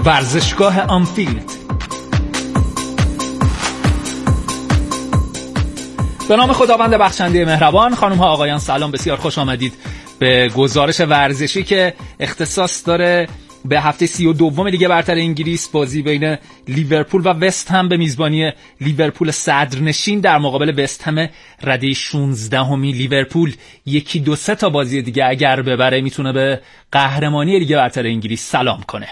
ورزشگاه آنفیلد. به نام خداوند بخشنده مهربان. خانم ها آقایان سلام، بسیار خوش آمدید به گزارش ورزشی که اختصاص داره به هفته 32 لیگ برتر انگلیس. بازی بین لیورپول و وست هم به میزبانی لیورپول صدرنشین در مقابل وست هم رده 16 لیورپول. 1-2-3 تا بازی دیگه اگر ببره میتونه به قهرمانی لیگ برتر انگلیس سلام کنه.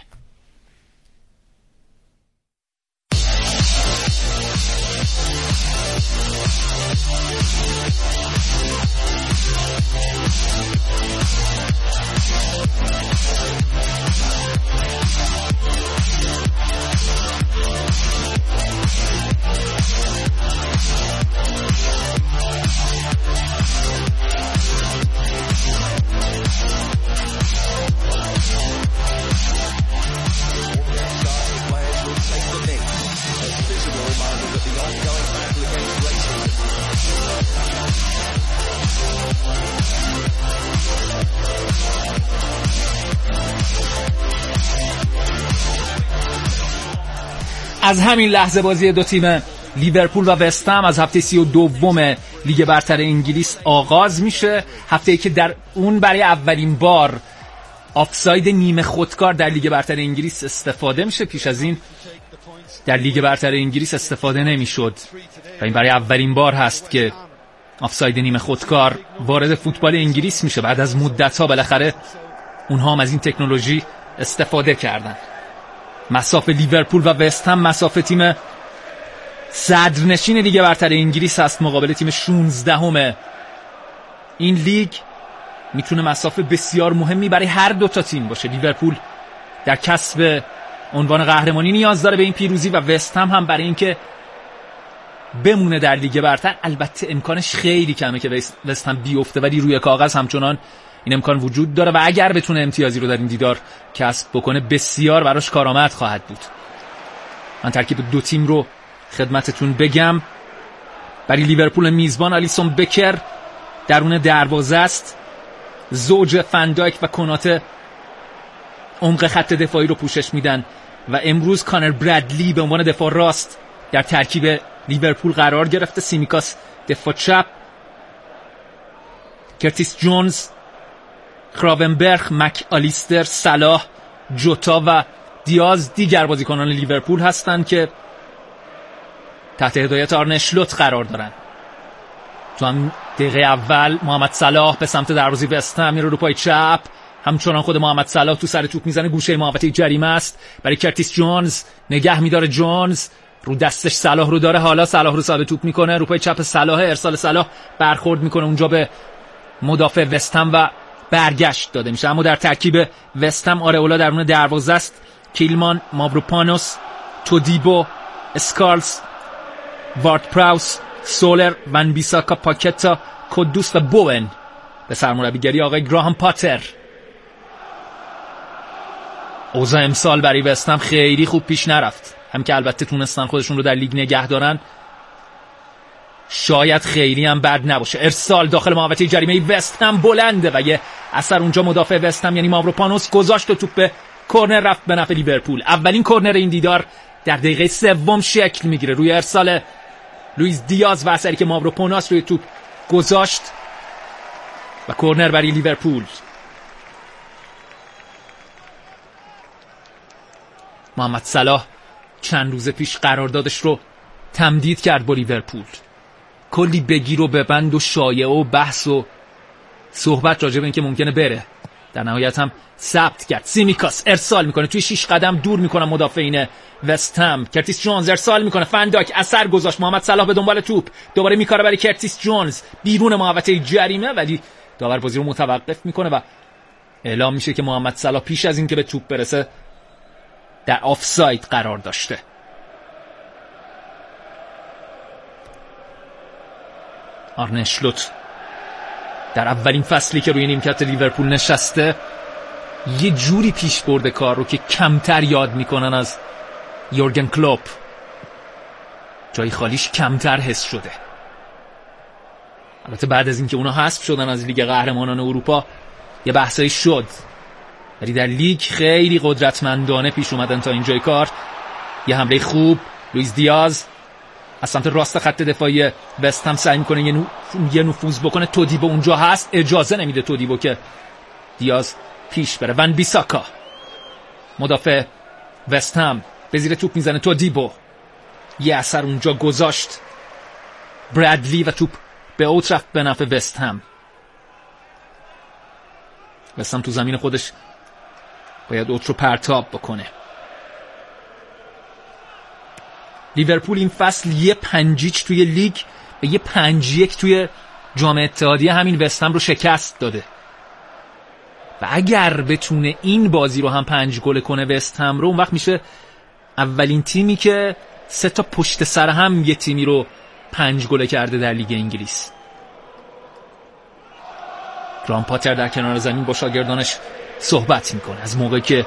از همین لحظه بازی دو تیم لیورپول و وست هم از هفته 32 لیگ برتر انگلیس آغاز میشه. هفته‌ای که در اون برای اولین بار آفساید نیمه خودکار در لیگ برتر انگلیس استفاده میشه. پیش از این در لیگ برتر انگلیس استفاده نمیشد و این برای اولین بار هست که آفساید نیمه خودکار وارد فوتبال انگلیس میشه. بعد از مدت‌ها بالاخره اونها هم از این تکنولوژی استفاده کردن. مسافه لیورپول و وست هم مسافه تیم صدرنشین لیگ برتر انگلیس هست مقابل تیم 16 این لیگ. میتونه مسافه بسیار مهمی برای هر دو تا تیم باشه. لیورپول در کسب عنوان قهرمانی نیاز داره به این پیروزی و وست هم برای اینکه بمونه در لیگ برتر. البته امکانش خیلی کمه که وست هم بیفته، ولی روی کاغذ همچنان این امکان وجود داره و اگر بتونه امتیازی رو در این دیدار کسب بکنه بسیار براش کارآمد خواهد بود. من ترکیب دو تیم رو خدمتتون بگم. برای لیورپول میزبان آلیسون بکر درون دروازه است. زوج فندایک و کناته عمق خط دفاعی رو پوشش میدن و امروز کانر برادلی به عنوان دفاع راست در ترکیب لیورپول قرار گرفته. سیمیکاس دفاع چپ، کرتیس جونز، کراونبرگ، مک آلیستر، صلاح، جوتا و دیاز دیگر بازیکنان لیورپول هستند که تحت هدایت آرن اشلوت قرار دارن. تو هم دقیقه اول محمد صلاح به سمت دروازه وست هم میره رو پای چپ، همچنان خود محمد صلاح تو سر توپ میزنه، گوشه محوطه جریمه است برای کرتیس جونز، نگه میداره جونز، رو دستش صلاح رو داره، حالا صلاح رو صاحب توپ میکنه، رو پای چپ صلاح، ارسال صلاح برخورد میکنه اونجا به مدافع وست هم و برگشت داده میشه. اما در ترکیب وست هم آرئولا درون دروازه است، کیلمان، ماوروپانوس، تودیبو، اسکارلز، وارد پراوس، سولر، ون بیساکا، پاکتا، کدوس و بوون به سرمربیگری آقای گراهام پاتر. اوضاع امسال برای وست هم خیلی خوب پیش نرفت، هم که البته تونستن خودشون رو در لیگ نگه دارن، شاید خیلی هم بد نباشه. ارسال داخل محوطه جریمه وست هم بلنده و یه اثر اونجا مدافع وست هم یعنی ماوروپانوس گذاشت و توپ به کورنر رفت به نفع لیورپول. اولین کورنر این دیدار در دقیقه 3 شکل میگیره روی ارسال لوئیس دیاز و اثری که ماوروپانوس روی توپ گذاشت و کورنر برای لیورپول. محمد صلاح چند روز پیش قراردادش رو تمدید کرد با لیورپول. کلی بگیر و ببند و شایعه و بحث و صحبت راجع به اینکه ممکنه بره، در نهایت هم ثبت کرد. سیمیکاس ارسال میکنه توی 6 قدم دور میکنه مدافعین وست هم. کرتیس جونز ارسال میکنه، فنداک اثر گذاشت، محمد صلاح به دنبال توپ، دوباره میکاره برای کرتیس جونز بیرون محوطه جریمه، ولی داور بازی رو متوقف میکنه و اعلام میشه که محمد صلاح پیش از اینکه به توپ برسه در آفساید قرار داشته. آرن اشلوت در اولین فصلی که روی نیمکت لیورپول نشسته یه جوری پیش برده کار رو که کمتر یاد میکنن از یورگن کلوپ. جای خالیش کمتر حس شده. البته بعد از اینکه اونا حذف شدن از لیگ قهرمانان اروپا یه بحثایی شد ولی در لیگ خیلی قدرتمندانه پیش اومدن تا اینجای کار. یه حمله خوب، لوئیس دیاز از سمت راست خط دفاعی وست هم سعی میکنه یه نفوذ بکنه. تودیبو اونجا هست، اجازه نمیده تودیبو که دیاز پیش بره. ون بیساکا مدافع وست هم به زیر توپ میزنه. تودیبو یه اثر اونجا گذاشت. برادلی و توپ به اوت رفت به نفع وست هم. وست هم تو زمین خودش باید اوت رو پرتاب بکنه. لیورپول این فصل یه 5-0 توی لیگ و یه 5-1 توی جام اتحادیه همین وست هم رو شکست داده و اگر بتونه این بازی رو هم 5 گل کنه وست هم رو، اون وقت میشه اولین تیمی که 3 تا پشت سر هم یه تیمی رو 5 گل کرده در لیگ انگلیس. گرام پاتر در کنار زمین با شاگردانش صحبت میکنه از موقعی که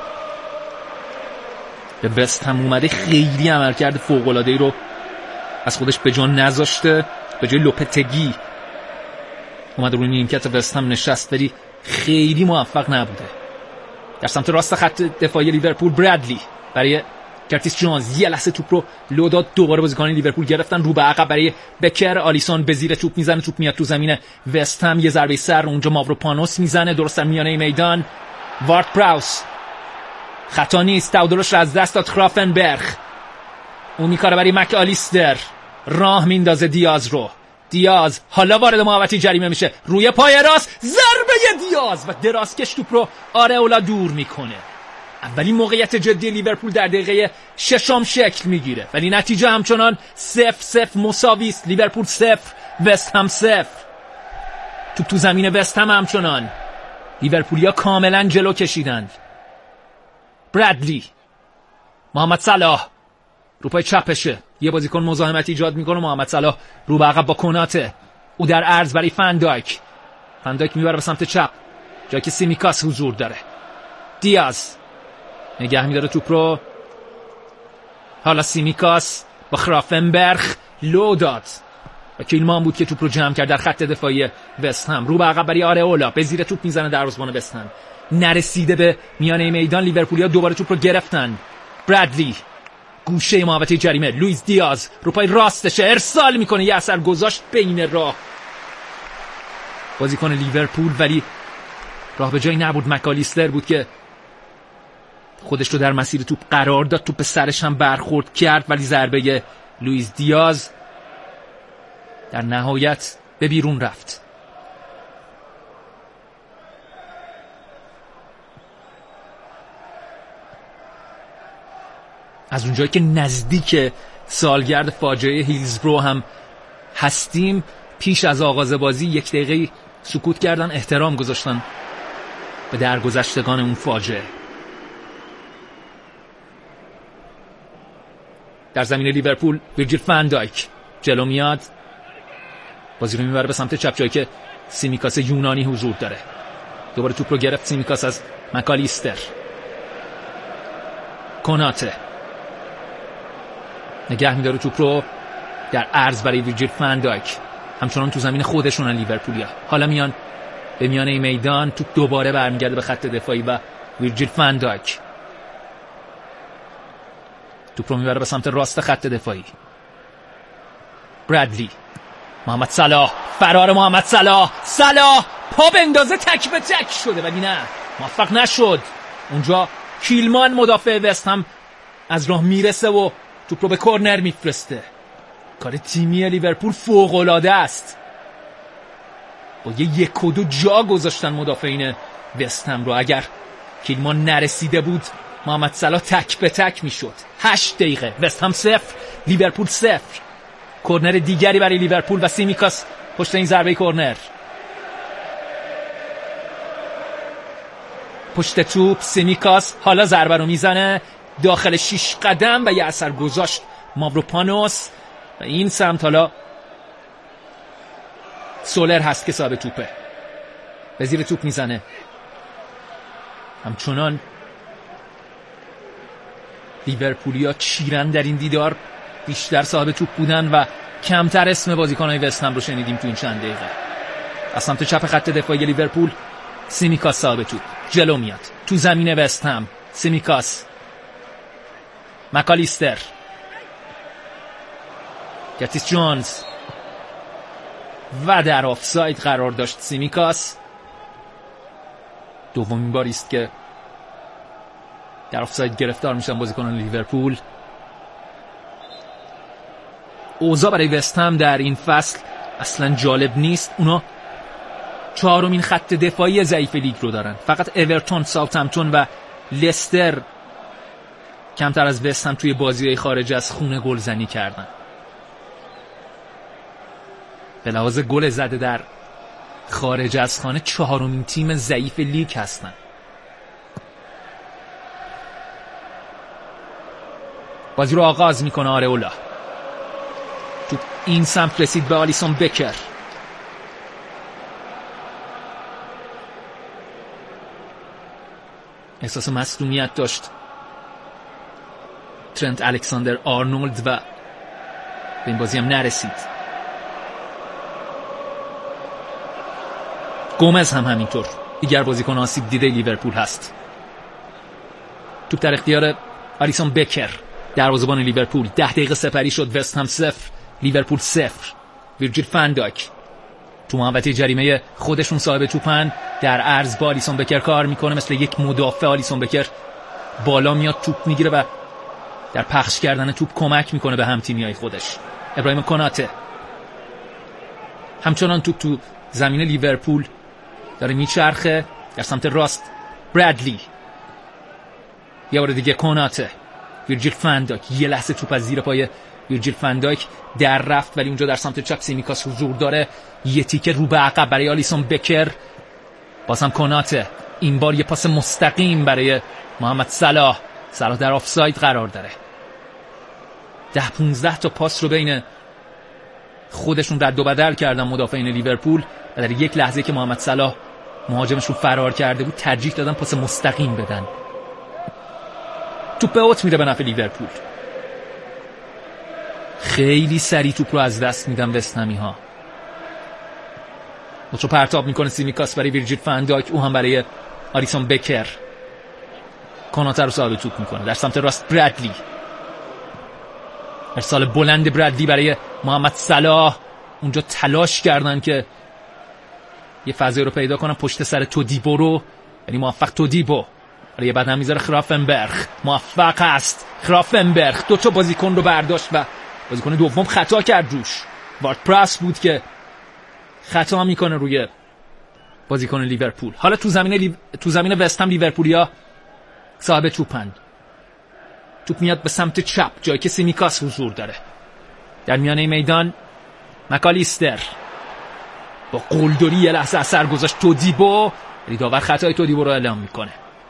به وست هم اومده. خیلی عملکرد فوق‌العاده‌ای رو از خودش به جا نذاشته. به جای لوپتگی اومده روی نیمکت وست هم نشست ولی خیلی موفق نبوده. در سمت راست خط دفاعی لیورپول برادلی برای کرتیس جونز یه لحظه توپ رو لو داد. دوباره بازیکنان لیورپول گرفتن رو به عقب برای بکر. آلیسون به زیر توپ میزنه، توپ میاد تو زمین وست هم. یه ضربه سر اونجا ماوروپانوس میزنه درست در میانه میدان. وارد پراوس خطا نیست، تعادلش از دست داد. کرافنبرگ اون میکاره برای مک آلیستر، راه میندازه دیاز رو. دیاز حالا وارد محوطه جریمه میشه، روی پای راست ضربه دیاز و درازکش توپ رو آرئولا دور میکنه. اولین موقعیت جدی لیورپول در دقیقه 6 شکل میگیره ولی نتیجه همچنان 0-0 مساوی است. لیورپول 0 وست هم 0. توپ تو زمین وست هم همچنان لیورپولیا کاملا جلو کشیدند. برادلی، محمد صلاح رو پای چپشه، یه بازیکن مزاحمت ایجاد میکنه. محمد صلاح رو به عقب با کناته، او در عرض برای فندایک میبره به سمت چپ جایی که سیمیکاس حضور داره. دیاز نگه میداره توپ رو. حالا سیمیکاس با کرافنبرگ لو داد و کیلمان بود که توپ رو جمع کرد در خط دفاعی وست هم. رو به عقب برای آرئولا، به زیر توپ میزنه دروازه‌بان وست هم. نرسیده به میانه میدان. لیورپولیا دوباره توپ رو گرفتن. برادلی گوشه محوطه جریمه. لوئیس دیاز رو پای راستشه، ارسال میکنه، یه اثر گذاشت بین راه بازیکن لیورپول ولی راه به جایی نبود. مکالیستر بود که خودش رو در مسیر توپ قرار داد. توپ سرش هم برخورد کرد ولی ضربه لوئیس دیاز در نهایت به بیرون رفت. از اونجایی که نزدیک سالگرد فاجعه هیلزبرو هم هستیم، پیش از آغاز بازی 1 دقیقه سکوت کردن، احترام گذاشتن به درگذشتگان اون فاجعه. در زمین لیورپول ویرجیل فندایک جلو میاد، بازی رو میبره به سمت چپ جایی که سیمیکاس یونانی حضور داره. دوباره توپ رو گرفت سیمیکاس از مکالیستر. کناته نگه میداره توپ رو در عرض برای ویرجیل فندایک. همچنان تو زمین خودشونن لیورپولیا. حالا میان به میانه میدان، توپ دوباره برمیگرده به خط دفاعی و ویرجیل فندایک توپ رو میبره به سمت راست خط دفاعی. برادلی، محمد صلاح، فرار محمد صلاح پا بندازه، تک به تک شده ولی نه، موفق نشد. اونجا کیلمان مدافع وست هم از راه میرسه و توپ رو به کورنر میفرسته. کار تیمی لیورپول فوق العاده است. با یه 1 و 2 جا گذاشتن مدافعین وست هم رو. اگر کیلمان نرسیده بود محمد صلاح تک به تک میشد. 8 دقیقه وست هم 0 لیورپول 0. کورنر دیگری برای لیورپول و سیمیکاس پشت این ضربه کورنر. پشت توپ سیمیکاس حالا ضربه رو میزنه داخل 6 قدم و یه اثر گذاشت ماوروپانوس و این سمت حالا سولر هست که صاحب توپه، به زیر توپ میزنه. همچنان لیورپولیا چیرن در این دیدار، بیشتر صاحب توپ بودن و کمتر اسم بازیکن‌های وست هم رو شنیدیم تو این چند دقیقه. از سمت چپ خط دفاعی لیورپول سیمیکاس صاحب توپ جلو میاد تو زمین وست هم. سیمیکاس، مکالیستر، کاتیس جونز و در آفساید قرار داشت سیمیکاس. دومین باری است که در آفساید گرفتار میشن بازیکنان لیورپول. اوضاع برای وست هم در این فصل اصلا جالب نیست. اونا چهارمین خط دفاعی ضعیف لیگ رو دارن. فقط اورتون، ساوثهمپتون و لستر کمتر از وست هم توی بازی‌های خارج از خونه گلزنی کردن. به لحاظ گل زده در خارج از خانه چهارمین تیم ضعیف لیگ هستن. بازی رو آغاز میکنه آرئولا. تو این سمت رسید به آلیسون بکر. احساس مصدومیت داشت ترنت الکساندر آرنولد و به این بازی هم نرسید. گومز هم همینطور، دیگر بازیکن آسیب دیده لیورپول هست. توپ در اختیار آلیسون بکر، دروازه‌بان لیورپول. 10 دقیقه سپری شد. وست هم 0 لیورپول 0. ویرجیل فنداک تو محوطه جریمه خودشون صاحب توپن. در عرض با آلیسون بکر کار میکنه مثل یک مدافع. آلیسون بکر بالا میاد توپ میگیره و در پخش کردن توپ کمک میکنه به همتیمیای خودش. ابراهیم کناته همچنان توپ تو زمین لیورپول داره میچرخه در سمت راست. برادلی، یه بار دیگه کناته. ویرجیل فنداک، یه لحظه توپ از زیر پای ویرجیل فنداک در رفت ولی اونجا در سمت چپ سیمیکاس حضور داره. یه تیکه رو به عقب برای آلیسون بکر. بازم کناته، این بار یه پاس مستقیم برای محمد صلاح. صلاح در آفساید قرار داره. 10-15 تا پاس رو بین خودشون رد و بدل کردن مدافعین لیورپول و در یک لحظه که محمد صلاح مهاجمش رو فرار کرده بود ترجیح دادن پاس مستقیم بدن. توپ به اوت میره به نفع لیورپول. خیلی سریع توپ رو از دست میدن وستهمی ها. اوت رو پرتاب میکنه سیمیکاس برای ویرجیل فنداک، او هم برای آلیسون بکر. کناته رو صاحب توپ میکنه در سمت راست. برادلی، ارسال بلند برادلی برای محمد صلاح. اونجا تلاش کردن که یه فضایی رو پیدا کنن پشت سر تودیبو رو، یعنی موفق تودیبو برای بعد هم میذاره خرافنبرگ. موفق است خرافنبرگ، 2 تا بازیکن رو برداشت و بازیکن دوم خطا کرد روش. وارد پراس بود که خطا میکنه روی بازیکن لیورپول. حالا تو زمین وست هم لیورپولیا صاحب توپن. توپ میاد به سمت چپ جایی که سیمیکاس حضور داره. در میانه میدان مکالیستر با قلدری یه لحظه اثر گذاشت تودیبو، ولی داور خطای تودیبو رو اعلام میکنه.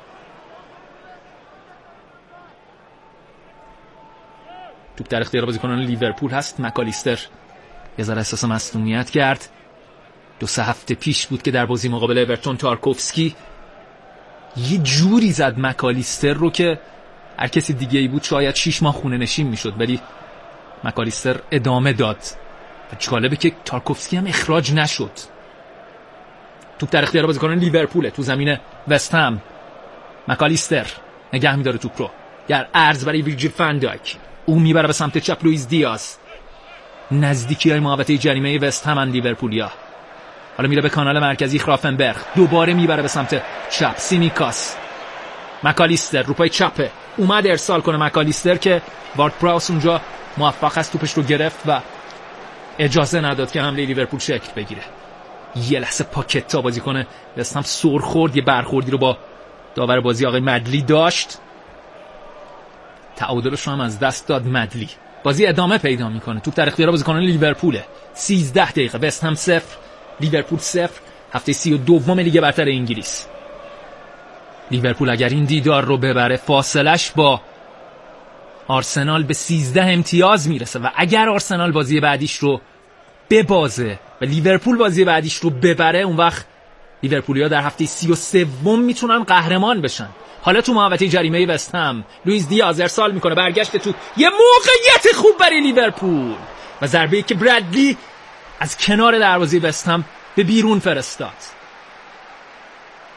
توپ در اختیار بازیکنان لیورپول هست. مکالیستر یه ذره احساس مصدومیت کرد. 2-3 هفته پیش بود که در بازی مقابل اورتون تارکوفسکی یه جوری زد مکالیستر رو که هر کسی دیگه ای بود شاید 6 ماه خونه نشین میشد، ولی مکالیستر ادامه داد و جالبه که تارکوفسکی هم اخراج نشد. توپ در اختیار بازیکنان لیورپوله تو زمین وست هم. مکالیستر نگه میداره توپ رو در عرض برای ویرجیل فنداک. او میبره به سمت چپ. لوئیس دیاز، نزدیکی های محوطه جریمه وست هم لیورپولیا. حالا میره به کانال مرکزی. خرافنبرگ دوباره میبره به سمت چپ. سیمیکاس، مکالیستر رو پای چپه، اومد ارسال کنه مکالیستر که وارد پراوس اونجا موفق است توپش رو گرفت و اجازه نداد که حمله لیورپول شکل بگیره. یه لحظه پاکتا بازیکن وست هم سر خورد، یه برخوردی رو با داور بازی آقای مدلی داشت. تعادلش رو هم از دست داد مدلی. بازی ادامه پیدا میکنه. توپ در اختیار بازیکنان لیورپوله. 13 دقیقه وست هم 0 لیورپول 0. هفته 32 لیگ برتر انگلیس. لیورپول اگر این دیدار رو ببره فاصلش با آرسنال به 13 امتیاز میرسه و اگر آرسنال بازی بعدیش رو ببازه و لیورپول بازی بعدیش رو ببره اون وقت لیورپولیا در هفته 33 میتونن قهرمان بشن. حالا تو محوطه جریمه وست هم لوئیس دیاز ارسال میکنه، برگشت تو یه موقعیت خوب برای لیورپول و ضربه‌ای که برادلی از کنار دروازه وست هم به بیرون فرستاد.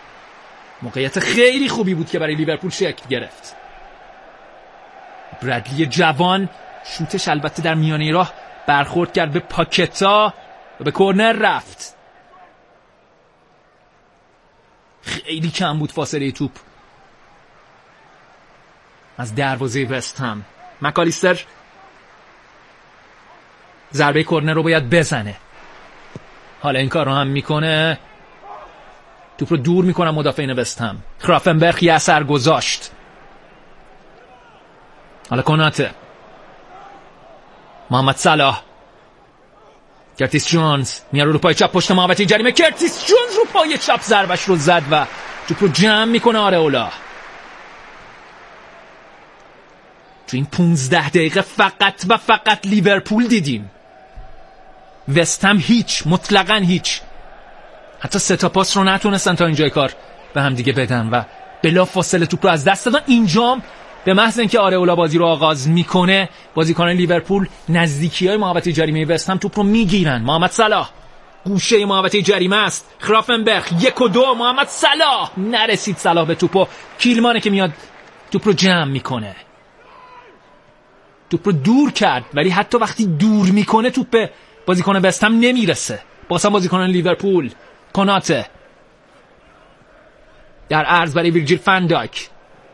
موقعیت خیلی خوبی بود که برای لیورپول شکل گرفت. برادلی جوان شوتش البته در میانه راه برخورد کرد به پاکتا و به کرنر رفت. خیلی کم بود فاصله توپ از دروازه وست هم. مکالیستر ضربه کرنر رو باید بزنه. حالا این کار رو هم میکنه. توپ رو دور میکنه مدافعین وست هم. کرافنبرگ یه اثر گذاشت. حالا کناته، محمد صلاح، کرتیس جونز میاره رو پای چپ پشت محوطه جریمه. کرتیس جونز رو پای چپ ضربش رو زد و توپ رو جمع میکنه آرئولا. تو این 15 دقیقه فقط و فقط لیورپول دیدیم. وست هم هیچ، مطلقاً هیچ. حتی 3 تا پاس رو نتونستن تا اینجای کار به هم دیگه بدن و بلا فاصله توپ رو از دست دادن. اینجام به محض اینکه آرئولا بازی رو آغاز میکنه، بازیکنان لیورپول نزدیکی‌های محوطه جریمه وست هم توپ رو میگیرن. محمد صلاح گوشه محوطه جریمه است. کرافنبرگ 1 و 2. محمد صلاح نرسید صلاح به توپ و کیلمانه که میاد توپ رو جمع میکنه. توپ رو دور کرد ولی حتی وقتی دور میکنه توپ به بازیکن وست هم نمیرسه. بازم بازیکنان لیورپول. کناته در عرض برای ویرجیل فندایک.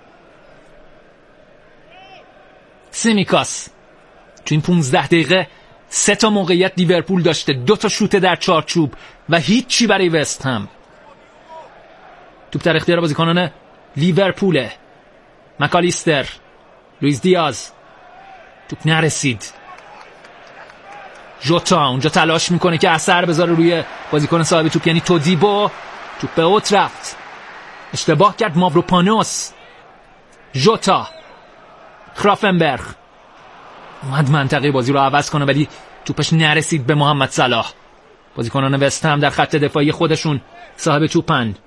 سیمیکاس تو این 15 دقیقه 3 تا موقعیت لیورپول داشته، 2 تا شوت در چارچوب و هیچی برای وست هم. توپ در اختیار بازیکنان لیورپوله. مکالیستر، لوئیس دیاز، توپ نرسید. ژوتا اونجا تلاش میکنه که اثر بذاره روی بازیکن صاحب توپ یعنی تودیبو. توپ به اوت رفت، اشتباه کرد ماوروپانوس. ژوتا، کرافنبرگ اومد منطقه بازی رو عوض کنه ولی توپش نرسید به محمد صلاح. بازیکنان وست هم در خط دفاعی خودشون صاحب توپن.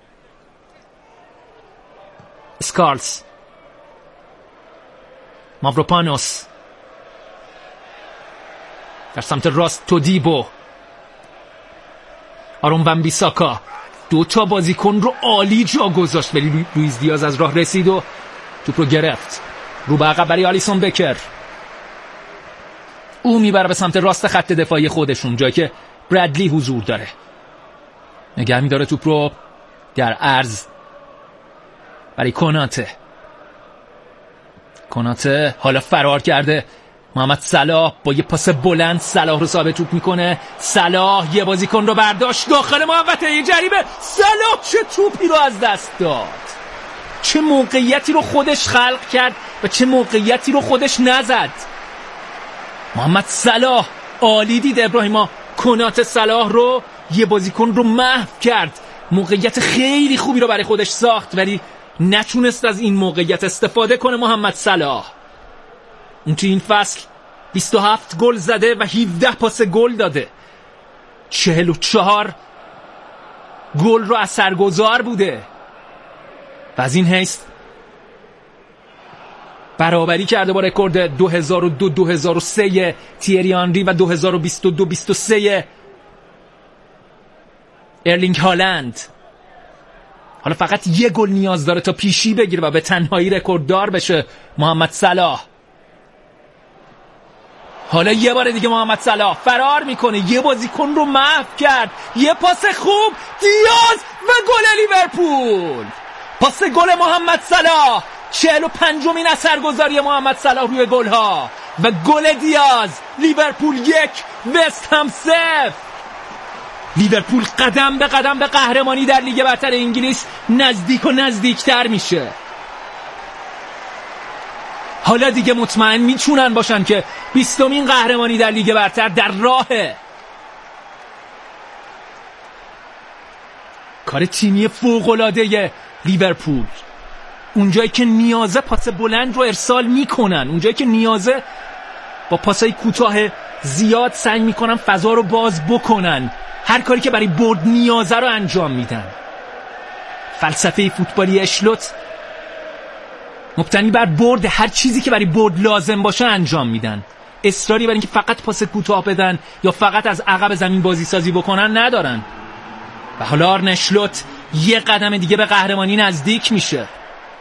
اسکارلز، ماوروپانوس در سمت راست. تودیبو، آرون ون بیساکا 2 تا بازیکن رو عالی جا گذاشت ولی لوئیس دیاز از راه رسید و توپ رو گرفت. رو به عقب برای آلیسون بکر. او میبره به سمت راست خط دفاعی خودشون جایی که برادلی حضور داره. نگه میداره توپ رو در عرض برای کناته حالا فرار کرده. محمد صلاح با یه پاس بلند صلاح رو ثابت توپ میکنه. صلاح یه بازیکن رو برداشت داخل محوطه جریمه. صلاح چه توپی رو از دست داد، چه موقعیتی رو خودش خلق کرد و چه موقعیتی رو خودش نزد. محمد صلاح عالی دید ابراهیما. کناته صلاح رو یه بازیکن رو محو کرد. موقعیت خیلی خوبی رو برای خودش ساخت ولی نتونست از این موقعیت استفاده کنه. محمد صلاح اون تو این فصل 27 گل زده و 17 پاس گل داده. 44 گل رو اثرگذار بوده و از این حیث برابری کرده با رکورد 2002-2003 تیری آنری و 2022-2023 ارلینگ هالند. حالا فقط 1 گل نیاز داره تا پیشی بگیره و به تنهایی رکورددار بشه محمد صلاح. حالا یه بار دیگه محمد صلاح فرار میکنه، یه بازیکن رو محو کرد، یه پاس خوب دیاز و گل لیورپول. پاس گل محمد صلاح، 45مین اثرگذاری محمد صلاح روی گل‌ها و گل دیاز. لیورپول 1 وست هم 0. لیورپول قدم به قدم به قهرمانی در لیگ برتر انگلیس نزدیک و نزدیکتر میشه. حالا دیگه مطمئن میتونن باشن که 20مین قهرمانی در لیگ برتر در راهه. کار تیمی فوق‌العاده لیورپول، اونجایی که نیازه پاس بلند رو ارسال میکنن، اونجایی که نیازه با پاسای کوتاه زیاد سعی میکنن فضا رو باز بکنن، هر کاری که برای برد نیازه رو انجام میدن. فلسفه فوتبالی اشلوت مبتنی بر برد، هر چیزی که برای برد لازم باشه انجام میدن. اصراری بر اینکه فقط پاس کوتاه بدن یا فقط از عقب زمین بازی سازی بکنن ندارن. و حالا آرنه اسلوت یه قدم دیگه به قهرمانی نزدیک میشه.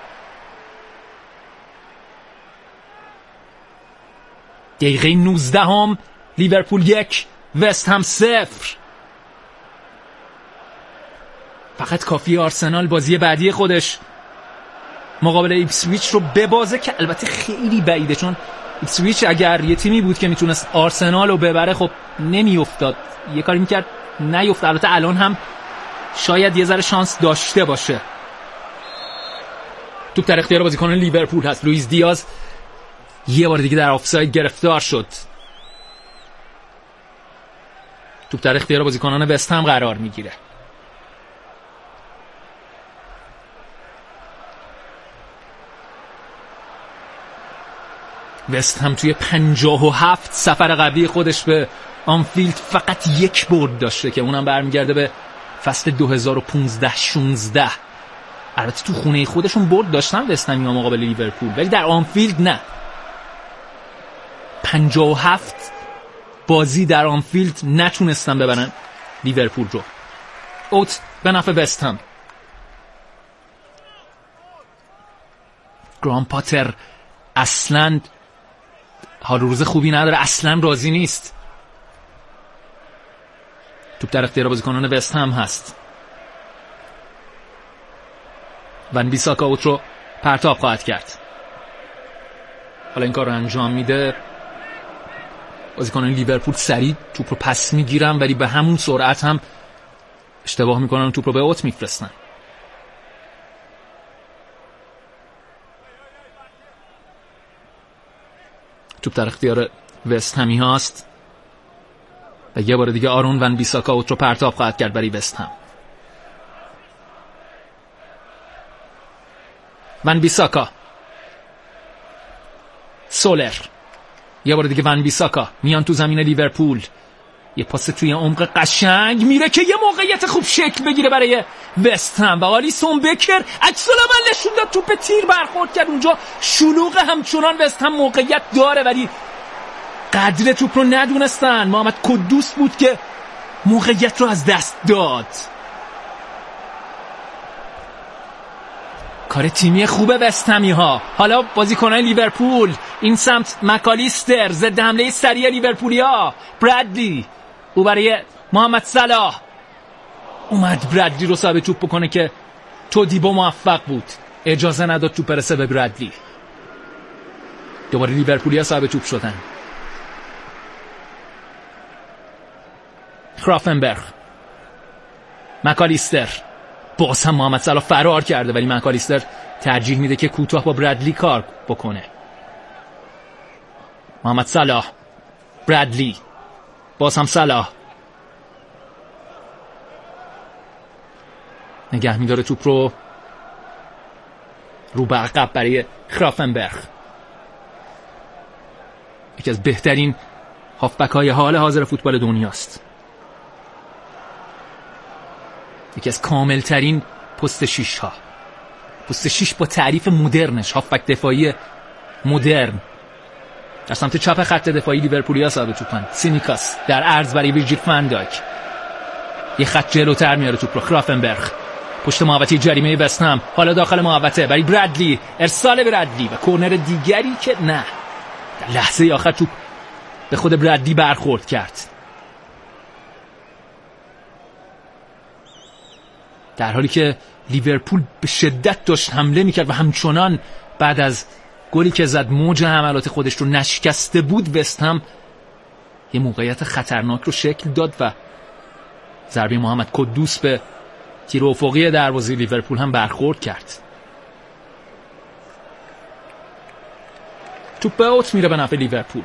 دقیقه 19 لیورپول 1 وست هم 0. فقط کافی آرسنال بازی بعدی خودش مقابل ایپسویچ رو ببازه که البته خیلی بعیده، چون ایپسویچ اگر یه تیمی بود که میتونست آرسنال رو ببره خب نمیافتاد، یه کاری میکرد نیفته. البته الان هم شاید یه ذره شانس داشته باشه. توپ در اختیار بازیکن لیورپول هست. لوئیس دیاز یه بار دیگه در آفساید گرفتار شد. توپ در اختیار بازیکنان وست هم قرار میگیره. وست هم توی 57 سفر قبلی خودش به آنفیلد فقط یک برد داشته که اونم برمیگرده به فصل 2015-16. البته تو خونه خودشون برد داشتن وست هم مقابل لیورپول، ولی در آنفیلد نه. 57 بازی در آنفیلد نتونستن ببرن لیورپول رو. اوت به نفع وست هم. گرام پاتر اصلاً حال روز خوبی نداره، اصلا راضی نیست. توپ در اختیار بازیکنان وست هم هست. ون بیساکا اوت رو پرتاب خواهد کرد. حالا این کار رو انجام میده. بازیکنان لیورپول سریع توپ رو پس میگیرن، ولی به همون سرعت هم اشتباه میکنن، توپ رو به اوت میفرستن. توپ در اختیار وست همی هاست و یه بار دیگه آرون ون بیساکا اوت رو پرتاب خواهد کرد برای وست هم. ون بیساکا، سولر، یه بار دیگه ون بیساکا میان تو زمین لیورپول. یه پاس توی عمق قشنگ میره که یه موقعیت خوب شکل بگیره برای وست هم و آلیسون بکر عکس العمل نشون داد، توپ تیر برخورد کرد اونجا. شلوغ همچنان وست هم موقعیت داره ولی قدر توپ رو ندونستن. محمد قدوس بود که موقعیت رو از دست داد. کار تیمی خوبه وست همی ها. حالا بازیکنان لیورپول این سمت مکالیستر ضد حمله سریع لیورپولیا. برادلی او برای محمد صلاح اومد برادلی رو صاحب توپ بکنه که تودیبو موفق بود، اجازه نداد توپ برسه به برادلی. دوباره لیورپولیا صاحب توپ شدن. کرافنبرگ، مکالیستر، باز هم محمد صلاح فرار کرده ولی مکالیستر ترجیح میده که کوتاه با برادلی کار بکنه. محمد صلاح، برادلی، باز هم صلاح نگه میداره توپ رو به عقب برای کرافنبرگ، یکی از بهترین هافبک های حال حاضر فوتبال دنیاست، یکی از کامل ترین پست 6 ها. پست 6 با تعریف مدرنش، هافبک دفاعی مدرن. در سمت چپ خط دفاعی لیورپولیا صاحب توپن. سینیکاس در عرض برای ویرجیل فن دایک، یه خط جلوتر میاره توپ رو. کرافنبرگ پشت محوطه جریمه وست هم، حالا داخل محوطه برای برادلی، ارسال برادلی و کورنر دیگری که نه، در لحظه آخر توپ به خود برادلی برخورد کرد. در حالی که لیورپول به شدت داشت حمله میکرد و همچنان بعد از گلی که زد موج حملات خودش رو نشکسته بود، وست هم یه موقعیت خطرناک رو شکل داد و ضربه محمد قدوس به تیر افقی دروازه لیورپول هم برخورد کرد. توپ به اوت میره به نفع لیورپول.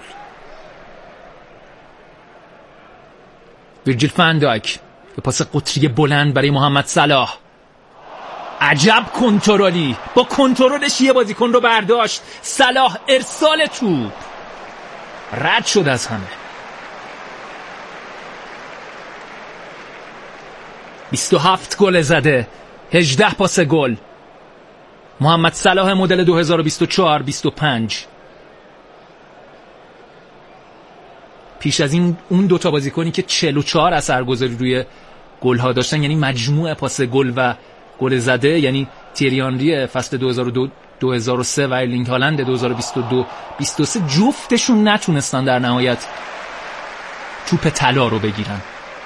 ویرجیل فن دایک به پاس قطری بلند برای محمد صلاح. عجب کنترلی، با کنترلش یه بازیکن رو برداشت. صلاح ارسال توپ رد شد از همه. 27 گل زده، 18 پاس گل. محمد صلاح مدل 2024-25. پیش از این اون دوتا بازیکنی که 44 اثرگذاری روی گل ها داشتن، یعنی مجموع پاس گل و گل زده، یعنی تیری آنری فصل 2002-2003 و ایرلینگ هالند 2022-2023 جفتشون نتونستن در نهایت توپ طلا رو بگیرن.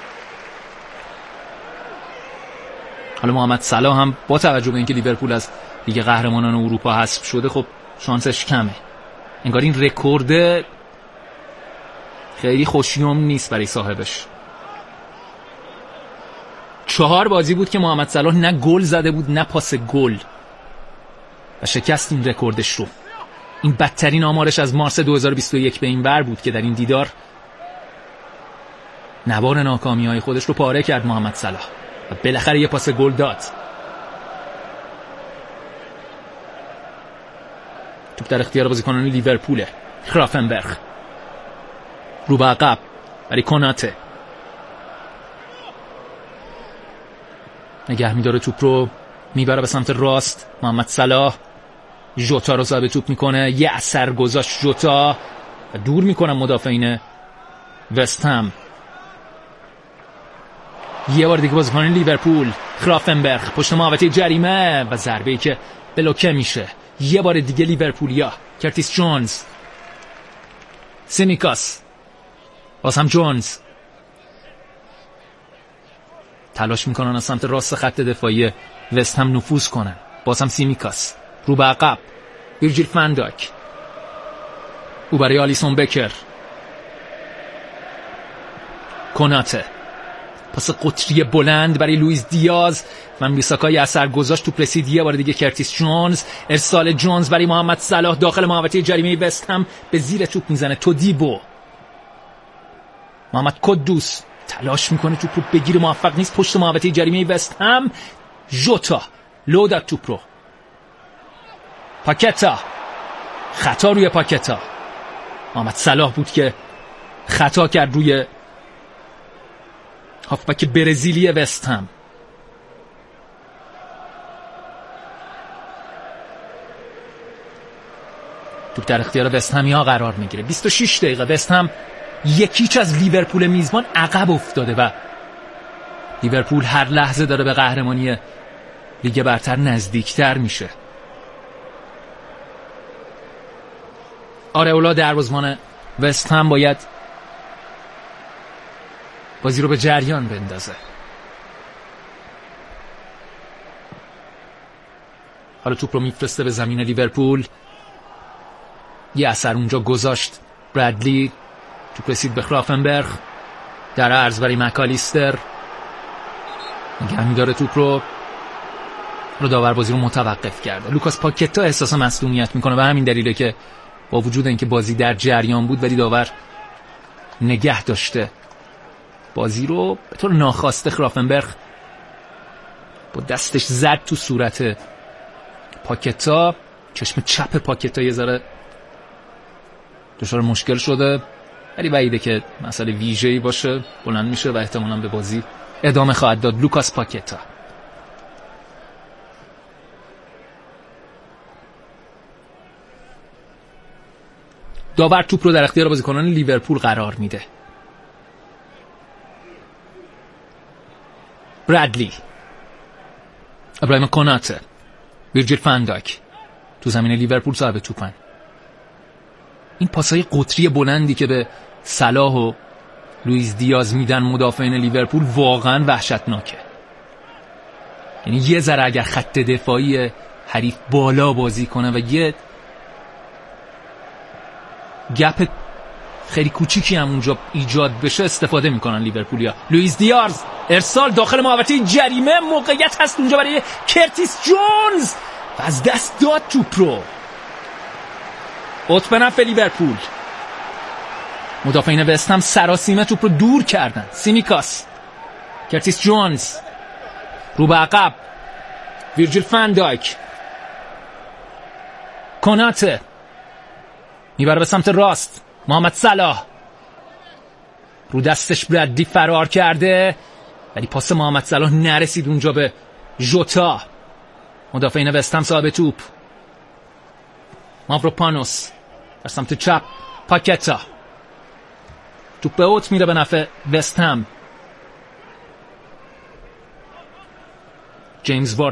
حالا محمد صلاح هم با توجه به اینکه لیورپول از لیگ قهرمانان اروپا حذف شده خب شانسش کمه، انگار این رکورد خیلی خوشیوم نیست برای صاحبش. 4 بازی بود که محمد صلاح نه گل زده بود نه پاس گل و شکست این رکوردش رو. این بدترین آمارش از مارس 2021 به این ور بود که در این دیدار نوار ناکامی‌های خودش رو پاره کرد محمد صلاح و بالاخره یه پاس گل داد. توپ در اختیار بازیکنان لیورپوله. خرافنبرگ رو به عقب برای کناته، نگه می‌داره توپ رو میبره به سمت راست. محمد صلاح ژوتا رو صاحب توپ میکنه، یه اثر گذاشت ژوتا و دور میکنن مدافعین وست هم. یه بار دیگه بازیکن لیورپول خرافنبرگ پشت محوطه جریمه و ضربه‌ای که بلوکه میشه. یه بار دیگه لیورپولیا، کرتیس جونز، سیمیکاس، باز هم جونز تلاش میکنن از سمت راست خط دفاعی وست هم نفوذ کنن. باز هم سیمیکاس رو به عقب، ویرجیل فان دایک او برای آلیسون بکر، کناته پاس قطری بلند برای لوئیس دیاز، من بیساکای اثر گذاشت، توپ رسید یه بار دیگه کرتیس جونز، ارسال جونز برای محمد صلاح داخل محوطه جریمه وست هم به زیر توپ میزنه. تودیبو، محمد قدوس تلاش میکنه توپ رو بگیره، موفق نیست. پشت محوطه جریمه وست هم ژوتا لو داد توپ رو. پاکتا، خطا روی پاکتا. محمد صلاح بود که خطا کرد روی هافبک برزیلی وست هم. توپ در اختیار وست همیا قرار میگیره. 26 دقیقه وست هم 1-0 از لیورپول میزبان عقب افتاده و لیورپول هر لحظه داره به قهرمانی لیگ برتر نزدیکتر میشه. آرئولا دروازه‌بان وست هم باید بازی رو به جریان بندازه. حالا توپ رو میفرسته به زمین لیورپول، یه اثر اونجا گذاشت برادلی، توپ رسید به خرافنبرگ در عرض برای مکالیستر، نگه می‌داره توپ رو داور بازی رو متوقف کرده. لوکاس پاکتا احساس مصدومیت میکنه و همین دلیله که با وجود اینکه بازی در جریان بود ولی داور نگه داشته بازی رو. به طور ناخواسته خرافنبرگ با دستش زد تو صورت پاکتا، چشم چپ پاکتا یه ذره دچار مشکل شده ولی بعیده که مسئله ویژه‌ای باشه. بلند میشه و احتمالاً به بازی ادامه خواهد داد. لوکاس پاکتا داور توپ رو در اختیار بازیکنان لیورپول قرار میده. برادلی، ابراهیم کناته، ویرجیل فان دایک تو زمین لیورپول صاحب توپن. این پاسای قطری بلندی که به صلاح و لوئیس دیاز میدن مدافعین لیورپول واقعا وحشتناکه. یعنی یه ذره اگر خط دفاعی حریف بالا بازی کنه و یه گپ خیلی کوچیکی هم اونجا ایجاد بشه استفاده میکنن لیورپولیا. لوئیس دیاز ارسال داخل محوطه جریمه، موقعیت هست اونجا برای کرتیس جونز و از دست داد توپ رو. اوتپنف لیورپول، مدافعین وست هم سراسیمه توپ رو دور کردن. سیمیکاس، کرتیس جونز رو به عقب، ویرجیل فان دایک، کناته میبره به سمت راست. محمد صلاح رو دستش برادلی فرار کرده ولی پاس محمد صلاح نرسید اونجا به ژوتا. مدافعین وست هم صاحب توپ. ماوروپانوس در سمت چپ، پاکتا، توپ به اوت میره به نفع وست هم. جیمز وارد